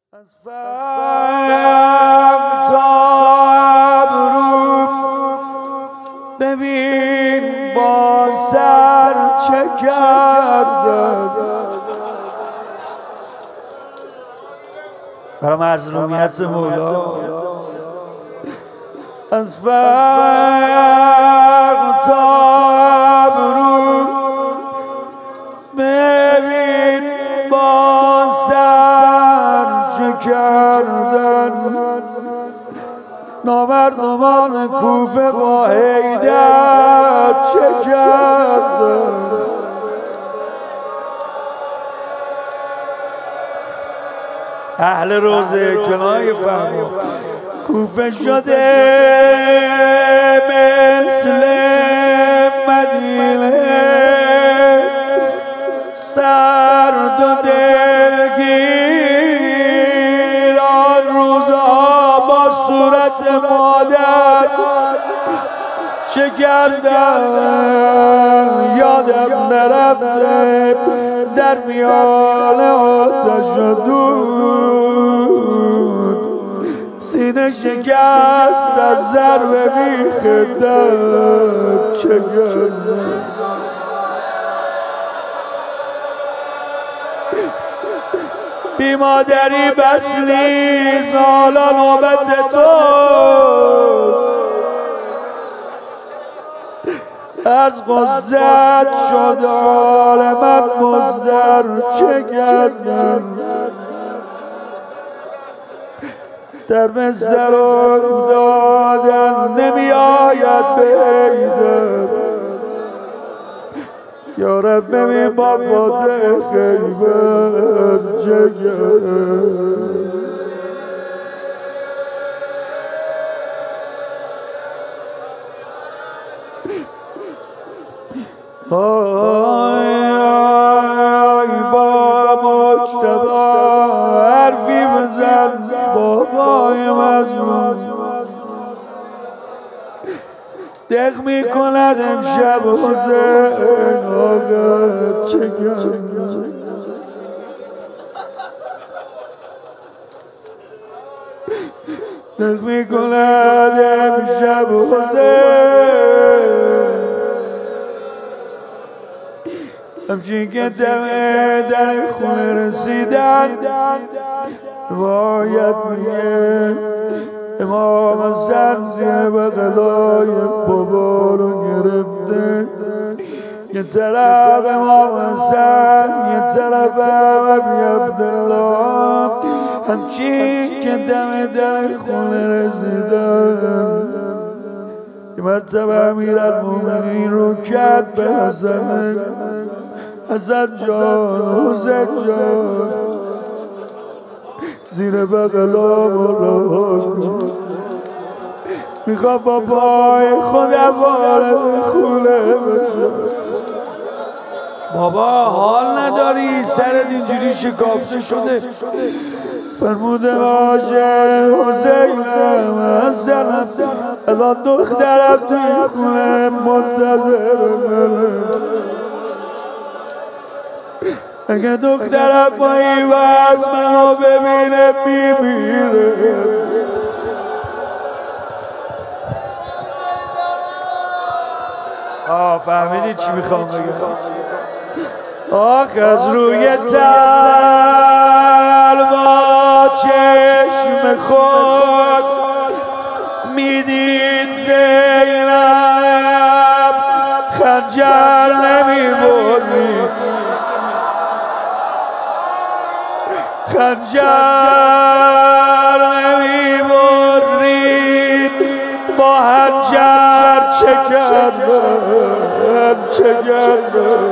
از فهم تا ابرو ببین با سر چه کردم. برای مظلومیت مولا از فهم تا ابرو ببین با سر چه کردن. نامردمان کوفه با حیدر چه کردن. اهل روزه کنای فهمو کوفه شده مثل مدینه، سرد و دلگیر. آن روزها با صورت مادر چه کردن یادم نرفته. در میان آتش و دود سینه شکست از ضرب بیخ در چه کردن. بی مادری بسلیز حالا نوبت توست. از غزت شد حال من مزدر چه کردم. در مزدر افتادن نمی آید بیدر. یا رب ببین با فاتح خیبر چه کردم. آی با مجتبی حرفی بزن بابای مظلوم. دق می کند امشب حسین آقا چه کردم. دق می کند امشب حسین همچین که دمه در خونه رسیدن. روایت میگه امام حسن زیر بغلای بابا رو گرفته. یه طرف امام حسن یه طرف عبی عبدالله همچین که دمه در خونه رسیدن. یه مرتبه امیرالمومنین رو کرد به حسن. حسن جان حسین جان زیر بغلام رها کن. میخوام با پای خودم وارد خونه بشم. بابا حال نداری سرت اینجوری شکافته شده. فرموده باشه حسینم حسنم الان دخترم توی خونه منتظر منه. اگه دخترم با این وز منو ببینه میمیره. فهمیدی چی میخوام بگم؟ آخ از روی تل با چشم خود میدید زینب خنجر نمیبرید. خنجر نمیبرید با خنجر چه کردم چه کردم.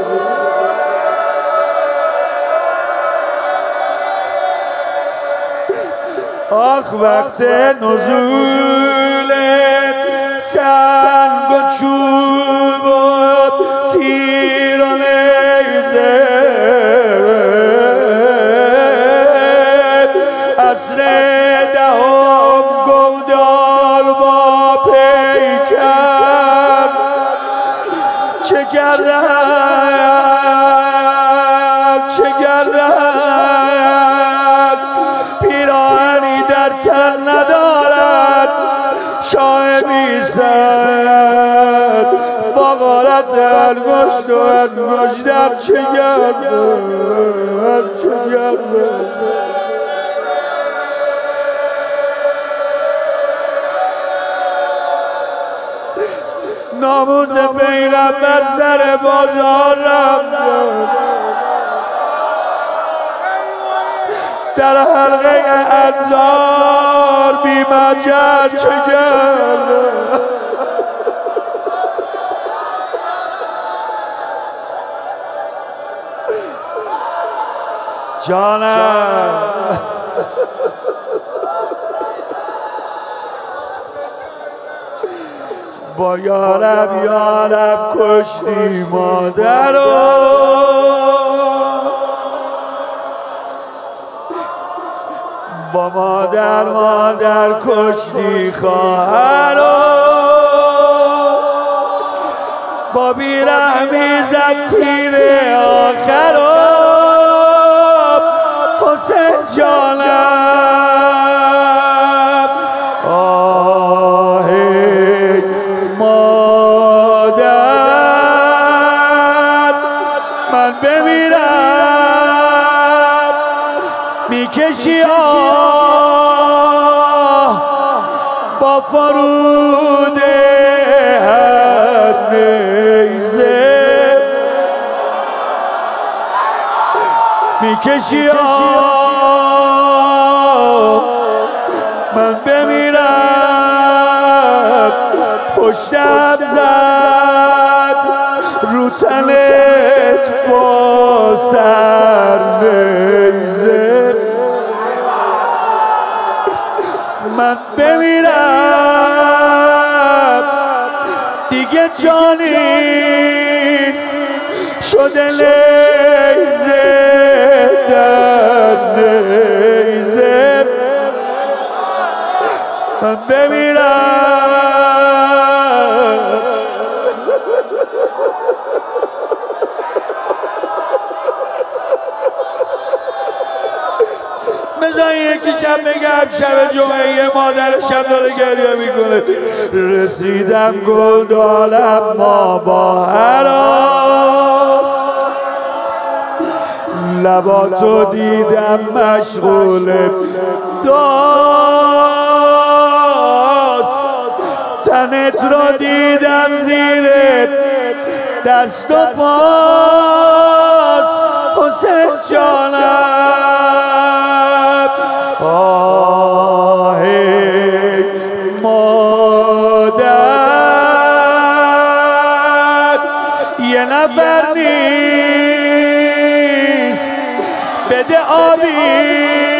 آخ وقت نزول سنگ و چوب و تیر و نیزه عصر دهم گودال با پیکر چه کردم چه کردم. تر ندارد شاه بی سر با غارت انگشت و انگشتم چه گرده چه گرده ناموس پیغمبر سر بازار رفت در حلقه انظار بی مجر چه گرده جانم با یارم یارم کشتی مادرو با مادر کشتی خواهرو با بیرحمی زد تیر آخرو حسین جانم آهی مادر من بمیرم میکشی با فرود هر نیزه میکشی من بمیرم پشتم زد رو تنت با سر نیزه من بمیرم دیگه جانیست شده لیزه در نیزه من بمیرم بذار یکی شب بگم شب جمعه مادرشم داره گریه میکنه رسیدم گودالم ما با هراس لباتو دیدم مشغول داست تنت رو دیدم زیر دست و پاس حسین جانم آهی مادر یه نفر نیست بده آبی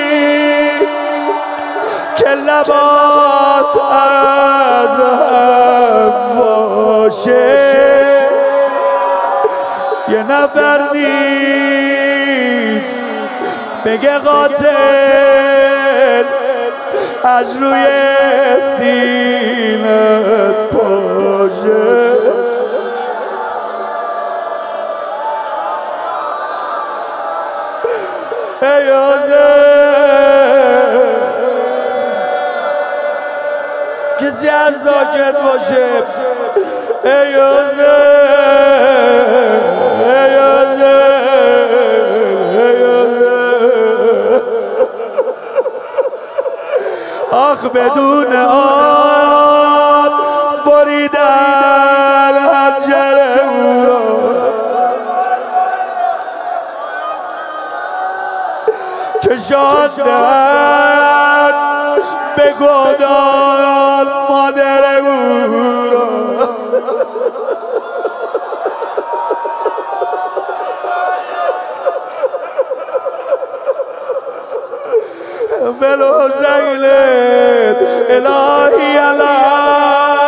که لبات از هم باشه یه نفر نیست بگه قاتل از روی سینت پاشه ای حسین کسی از ساکت باشه ای حسین ای حسین ای حسین آخ بدون آن بریدن حنجر او را کشاندن به گودال مادر او را بلو زیلت الهی الهی